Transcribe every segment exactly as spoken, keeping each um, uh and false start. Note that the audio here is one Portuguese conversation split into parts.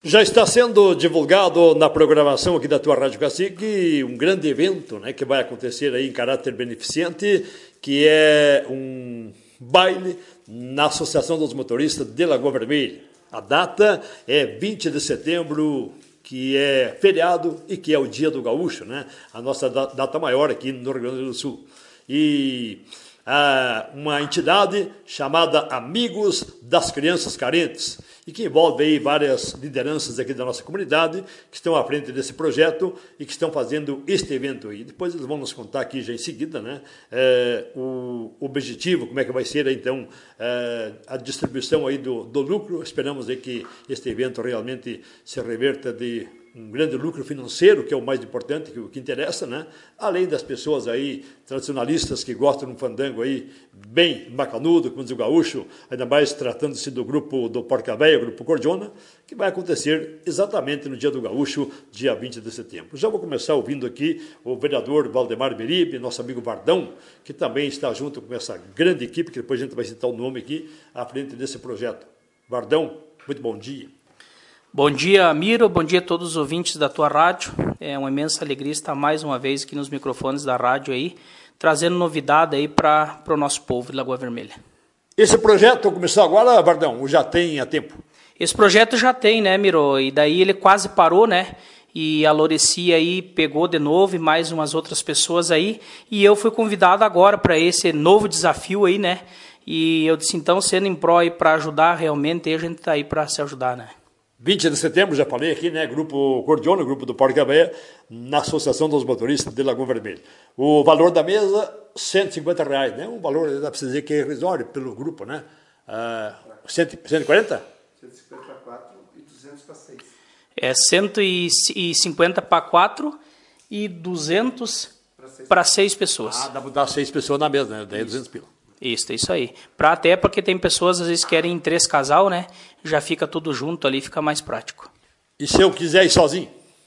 Já está sendo divulgado na programação aqui da tua Rádio Cacique um grande evento, né, que vai acontecer aí em caráter beneficente, que é um baile na Associação dos Motoristas de Lagoa Vermelha. A data é vinte de setembro, que é feriado e que é o Dia do Gaúcho, né? A nossa data maior aqui no Rio Grande do Sul. E ah, uma entidade chamada Amigos das Crianças Carentes, e que envolve aí várias lideranças aqui da nossa comunidade, que estão à frente desse projeto e que estão fazendo este evento aí. Depois eles vão nos contar aqui já em seguida, né, é, o objetivo, como é que vai ser, então, é, a distribuição aí do, do lucro. Esperamos aí que este evento realmente se reverta de um grande lucro financeiro, que é o mais importante, que o que interessa, né? Além das pessoas aí tradicionalistas que gostam de um fandango aí bem bacanudo, como diz o gaúcho, ainda mais tratando-se do grupo do Porca Véia, o grupo Cordiona, que vai acontecer exatamente no Dia do Gaúcho, dia vinte de setembro. Já vou começar ouvindo aqui o vereador Valdemar Beribe, nosso amigo Vardão, que também está junto com essa grande equipe, que depois a gente vai citar o nome aqui, à frente desse projeto. Vardão, muito bom dia. Bom dia, Miro. Bom dia a todos os ouvintes da tua rádio. É uma imensa alegria estar mais uma vez aqui nos microfones da rádio aí, trazendo novidade aí para o nosso povo de Lagoa Vermelha. Esse projeto começou agora, Vardão, ou já tem há tempo? Esse projeto já tem, né, Miro? E daí ele quase parou, né? E a Loreci aí pegou de novo e mais umas outras pessoas aí. E eu fui convidado agora para esse novo desafio aí, né? E eu disse, então, sendo em pró aí para ajudar realmente, a gente está aí para se ajudar, né? vinte de setembro, já falei aqui, né? Grupo Cordiona, grupo do Porca Véia, na Associação dos Motoristas de Lagoa Vermelha. O valor da mesa, cento e cinquenta reais, né? Um valor, dá para dizer que é irrisório pelo grupo, né? Uh, cento e quarenta? cento e cinquenta para quatro e duzentos para seis. É cento e cinquenta para quatro e duzentos para seis pessoas. Ah, dá para botar seis pessoas na mesa, né? Daí é duzentos pila. Isso, é isso aí. Pra, até porque tem pessoas, às vezes, que querem três casal, né? Já fica tudo junto ali, fica mais prático. E se eu quiser ir sozinho?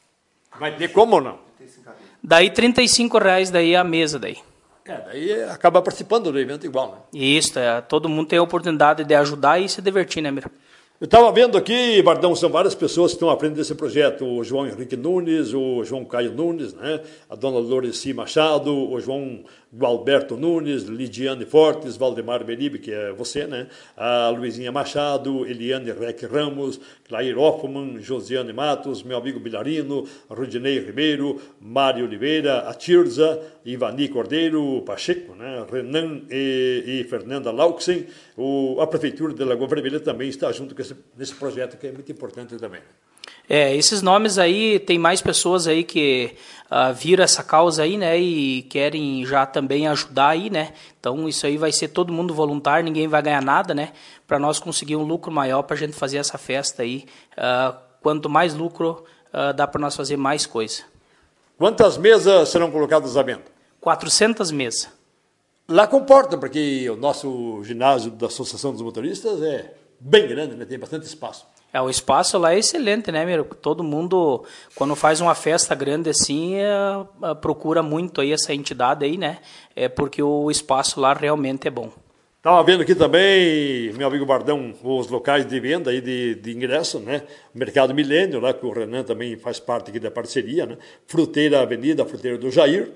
Vai ter como ou não? Daí trinta e cinco reais daí a mesa daí. É, daí acaba participando do evento igual, né? Isso, é, todo mundo tem a oportunidade de ajudar e se divertir, né, Mira? Eu estava vendo aqui, Bardão, são várias pessoas que estão à frente desse projeto. O João Henrique Nunes, o João Caio Nunes, né? A dona Loreci Machado, o João Gualberto Nunes, Lidiane Fortes, Valdemar Beribe, que é você, né? A Luizinha Machado, Eliane Rec Ramos, Clair Hoffman, Josiane Matos, meu amigo Bilarino, Rudinei Ribeiro, Mário Oliveira, a Tirza, Ivani Cordeiro, Pacheco, né? Renan e, e Fernanda Lauxen. O, a Prefeitura de Lagoa Vermelha também está junto com esse, nesse projeto, que é muito importante também. É, esses nomes aí, tem mais pessoas aí que uh, viram essa causa aí, né, e querem já também ajudar aí, né, então isso aí vai ser todo mundo voluntário, ninguém vai ganhar nada, né, para nós conseguir um lucro maior para a gente fazer essa festa aí, uh, quanto mais lucro, uh, dá para nós fazer mais coisa. Quantas mesas serão colocadas à venda? quatrocentas mesas. Lá comporta, porque o nosso ginásio da Associação dos Motoristas é bem grande, né, tem bastante espaço. É, o espaço lá é excelente, né, Miro? Todo mundo, quando faz uma festa grande assim, é, é, procura muito aí essa entidade aí, né? É porque o espaço lá realmente é bom. Estava vendo aqui também, meu amigo Bardão, os locais de venda aí de, de ingresso, né? Mercado Milênio, lá que o Renan também faz parte aqui da parceria, né? Fruteira Avenida, Fruteira do Jair.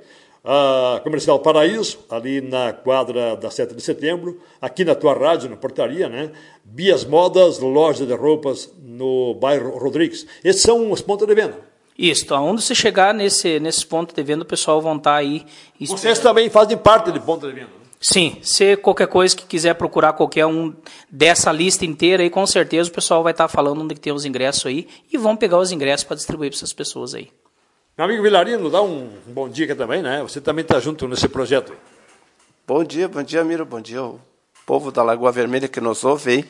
A Comercial Paraíso, ali na quadra da sete de setembro, aqui na tua rádio, na portaria, né? Bias Modas, loja de roupas no bairro Rodrigues. Esses são os pontos de venda. Isso, aonde você chegar nesse, nesses pontos de venda, o pessoal vão estar aí. Vocês também fazem parte de ponto de venda, né? Sim, se qualquer coisa que quiser procurar qualquer um dessa lista inteira aí, com certeza o pessoal vai estar falando onde que tem os ingressos aí e vão pegar os ingressos para distribuir para essas pessoas aí. Meu amigo Vilarino, dá um, um bom dia aqui também, né? Você também está junto nesse projeto aí. Bom dia, bom dia, Miro, bom dia ao povo da Lagoa Vermelha que nos ouve aí.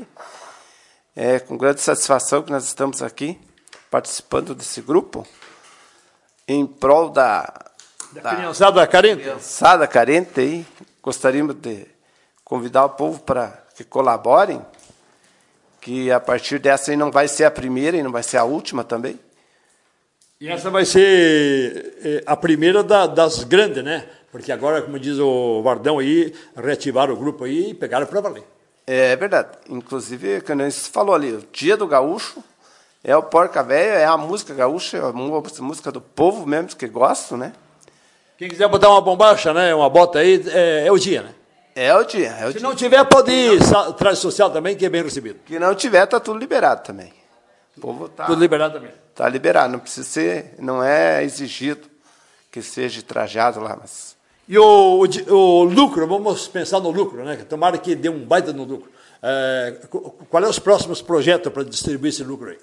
É com grande satisfação que nós estamos aqui participando desse grupo em prol da, da, da criançada carente. criançada carente aí. Gostaríamos de convidar o povo para que colaborem, que a partir dessa aí não vai ser a primeira e não vai ser a última também. E essa vai ser a primeira da, das grandes, né? Porque agora, como diz o Vardão aí, reativaram o grupo aí e pegaram para valer. É verdade. Inclusive, quando a gente falou ali, o Dia do Gaúcho É o Porca Véia, é a música gaúcha, é a música do povo mesmo, que gosto, né? Quem quiser botar uma bombacha, né, uma bota aí, é, é o dia, né? É o dia. É o Se dia. não tiver, pode ir atrás social também, que é bem recebido. Que não tiver, tá tudo liberado também. O povo tá, Tudo liberado também. Tá liberado, não precisa ser, não é exigido que seja trajado lá, mas... E o, o, o lucro, vamos pensar no lucro, né? Tomara que dê um baita no lucro. É, qual é os próximos projetos para distribuir esse lucro aí?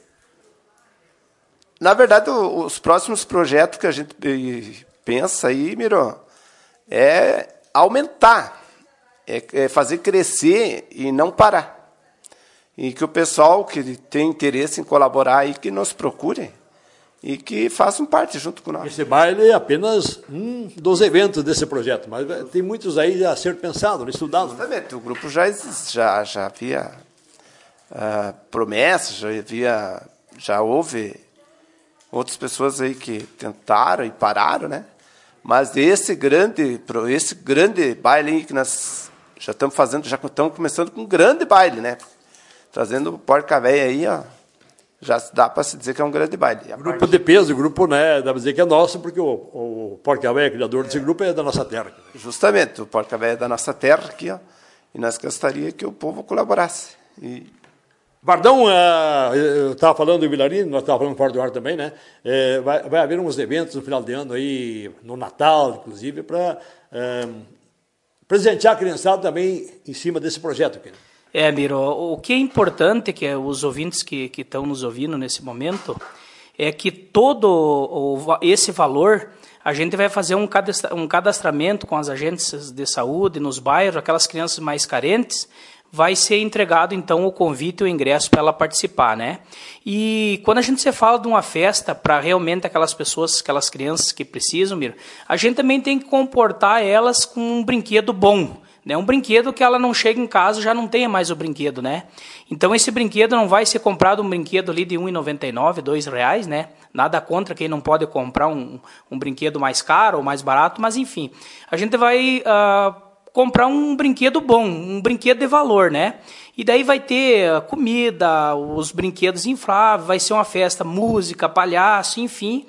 Na verdade, os próximos projetos que a gente pensa aí, Miro, é aumentar, é fazer crescer e não parar. E que o pessoal que tem interesse em colaborar aí, que nos procure e que façam parte junto com nós. Esse baile é apenas um dos eventos desse projeto, mas tem muitos aí a ser pensado, estudado. Exatamente, o grupo já, já, já havia uh, promessas, já havia, já houve outras pessoas aí que tentaram e pararam, né? Mas esse grande, esse grande baile aí que nós já estamos fazendo, já estamos começando com um grande baile, né? Trazendo o Porca Véia aí, ó, já dá para se dizer que é um grande baile. Grupo parte... de peso, o grupo, né, dá para dizer que é nosso, porque o, o Porca Véia, criador desse é. grupo, é da nossa terra. Justamente, o Porca Véia é da nossa terra aqui, ó, e nós gostaríamos que o povo colaborasse. E... Vardão, uh, eu estava falando do Vilarino, nós estávamos falando fora do ar também, né? É, vai, vai haver uns eventos no final de ano aí, no Natal, inclusive, para uh, presentear a criançada também em cima desse projeto aqui. Né? É, Miro, o que é importante, que é os ouvintes que estão nos ouvindo nesse momento, é que todo o, esse valor, a gente vai fazer um, cadastra, um cadastramento com as agências de saúde nos bairros, aquelas crianças mais carentes, vai ser entregado, então, o convite e o ingresso para ela participar, né? E quando a gente se fala de uma festa para realmente aquelas pessoas, aquelas crianças que precisam, Miro, a gente também tem que comportar elas com um brinquedo bom, né? Um brinquedo que ela não chega em casa e já não tenha mais o brinquedo, né? Então, esse brinquedo não vai ser comprado um brinquedo ali de um real e noventa e nove centavos, dois reais, né? Nada contra quem não pode comprar um, um brinquedo mais caro ou mais barato, mas, enfim, a gente vai... Uh, comprar um brinquedo bom, um brinquedo de valor, né? E daí vai ter comida, os brinquedos infláveis, vai ser uma festa, música, palhaço, enfim.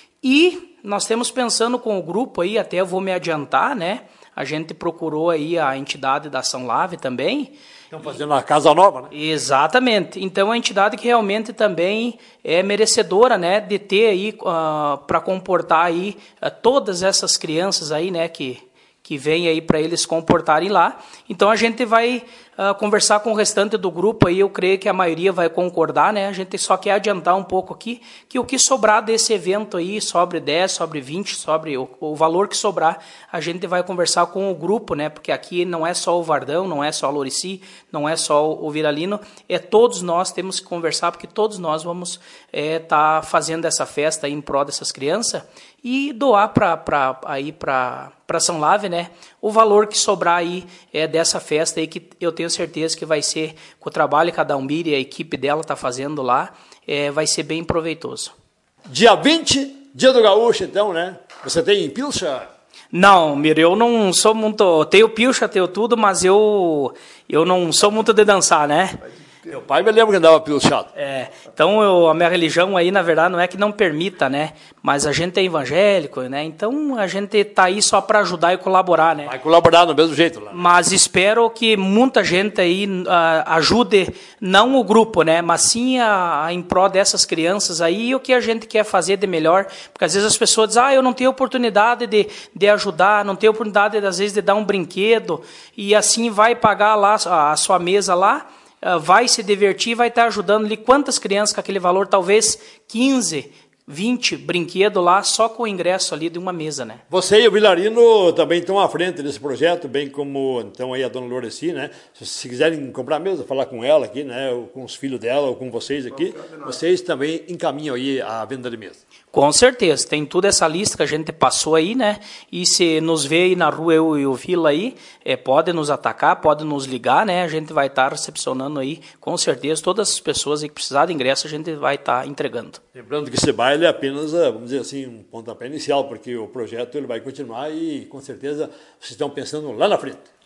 E nós temos pensando com o grupo aí, até eu vou me adiantar, né? A gente procurou aí a entidade da Ação Lave também. Estão fazendo uma casa nova, né? Exatamente. Então, a entidade que realmente também é merecedora, né? De ter aí, uh, para comportar aí uh, todas essas crianças aí, né? Que... que vem aí para eles comportarem lá. Então, a gente vai uh, conversar com o restante do grupo, aí eu creio que a maioria vai concordar, né? A gente só quer adiantar um pouco aqui, que o que sobrar desse evento aí, sobre dez, sobre vinte, sobre o, o valor que sobrar, a gente vai conversar com o grupo, né? Porque aqui não é só o Vardão, não é só a Lorici, não é só o Viralino, é todos nós temos que conversar, porque todos nós vamos estar é, tá fazendo essa festa aí em prol dessas crianças, e doar para aí para para São Lave, né? O valor que sobrar aí é dessa festa aí, que eu tenho certeza que vai ser, com o trabalho que a Dalmir e a equipe dela está fazendo lá, é, vai ser bem proveitoso. Dia vinte, dia do Gaúcho, então, né? Você tem pilcha? Não, Miro, eu não sou muito... Tenho pilcha, tenho tudo, mas eu, eu não sou muito de dançar, né? Meu pai me lembra que andava pilchado. É, então eu, a minha religião aí, na verdade, não é que não permita, né? Mas a gente é evangélico, né? Então a gente tá aí só para ajudar e colaborar, né? Vai colaborar do mesmo jeito lá. Mas espero que muita gente aí uh, ajude, não o grupo, né? Mas sim a, a, em prol dessas crianças aí, o que a gente quer fazer de melhor. Porque às vezes as pessoas dizem, ah, eu não tenho oportunidade de, de ajudar, não tenho oportunidade, às vezes, de dar um brinquedo, e assim vai pagar lá a, a sua mesa lá, vai se divertir, vai estar ajudando ali quantas crianças com aquele valor, talvez quinze, vinte brinquedos lá, só com o ingresso ali de uma mesa, né? Você e o Vilarino também estão à frente desse projeto, bem como então aí a dona Lorici, né? Se, se quiserem comprar mesa, falar com ela aqui, né? Ou com os filhos dela, ou com vocês aqui, vocês também encaminham aí a venda de mesa. Com certeza, tem toda essa lista que a gente passou aí, né? E se nos vê aí na rua, eu e o Vila aí, é, pode nos atacar, pode nos ligar, né? A gente vai estar recepcionando aí, com certeza, todas as pessoas que precisar de ingresso, a gente vai estar entregando. Lembrando que esse baile é apenas, vamos dizer assim, um pontapé inicial, porque o projeto ele vai continuar e, com certeza, vocês estão pensando lá na frente.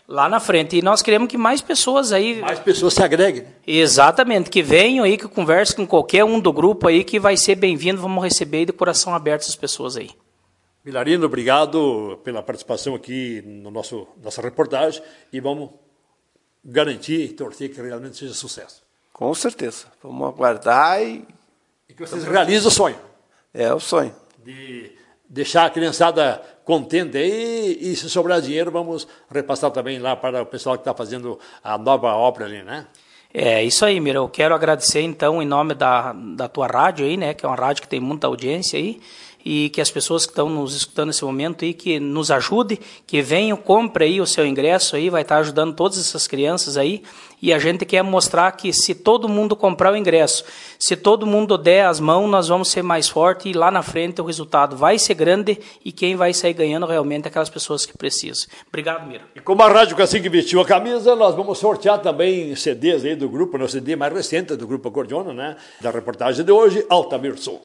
Lá na frente. E nós queremos que mais pessoas aí... Mais pessoas se agreguem. Né? Exatamente. Que venham aí, que conversem com qualquer um do grupo aí, que vai ser bem-vindo. Vamos receber de coração aberto essas pessoas aí. Milarino, obrigado pela participação aqui no nosso nossa reportagem. E vamos garantir e torcer que realmente seja sucesso. Com certeza. Vamos aguardar e... E que vocês realizem o sonho. É o sonho. De deixar a criançada contente aí, e se sobrar dinheiro, vamos repassar também lá para o pessoal que está fazendo a nova obra ali, né? É isso aí, Mira. Eu quero agradecer, então, em nome da, da tua rádio aí, né? Que é uma rádio que tem muita audiência aí. E que as pessoas que estão nos escutando nesse momento aí, que nos ajude, que venham, compre aí o seu ingresso aí, vai estar ajudando todas essas crianças aí. E a gente quer mostrar que se todo mundo comprar o ingresso, se todo mundo der as mãos, nós vamos ser mais fortes e lá na frente o resultado vai ser grande e quem vai sair ganhando realmente é aquelas pessoas que precisam. Obrigado, Mira. E como a Rádio Cacique vestiu a camisa, nós vamos sortear também C Ds aí do grupo, no C D mais recente do Grupo Acordeona, né? Da reportagem de hoje, Altamir Sul.